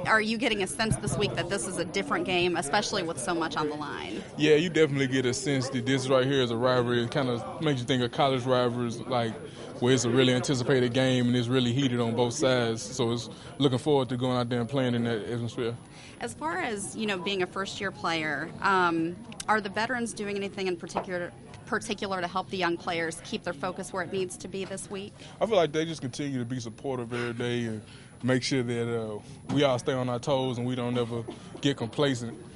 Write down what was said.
are you getting a sense this week that this is a different game, especially with so much on the line? Yeah, you definitely get a sense that this right here is a rivalry. It kind of makes you think of college rivalries, like where it's a really anticipated game and it's really heated on both sides. So it's looking forward to going out there and playing in that atmosphere. As far as, being a first-year player, are the veterans doing anything in particular to help the young players keep their focus where it needs to be this week? I feel like they just continue to be supportive every day and make sure that we all stay on our toes and we don't ever get complacent.